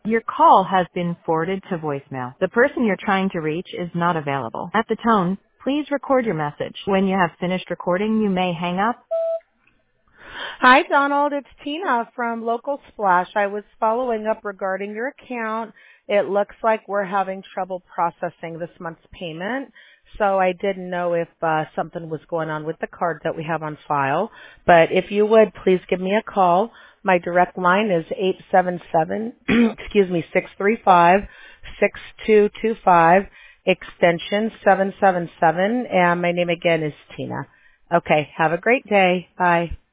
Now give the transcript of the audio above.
Your call has been forwarded to voicemail. The person you're trying to reach is not available. At the tone, please record your message. When you have finished recording, you may hang up. Hi, Donald. It's Tina from Local Splash. I was following up regarding your account. It looks like we're having trouble processing this month's payment. So I didn't know if something was going on with the card that we have on file. But if you would, please give me a call. My direct line is 877, 635-6225, extension 777. And my name again is Tina. Okay. Have a great day. Bye.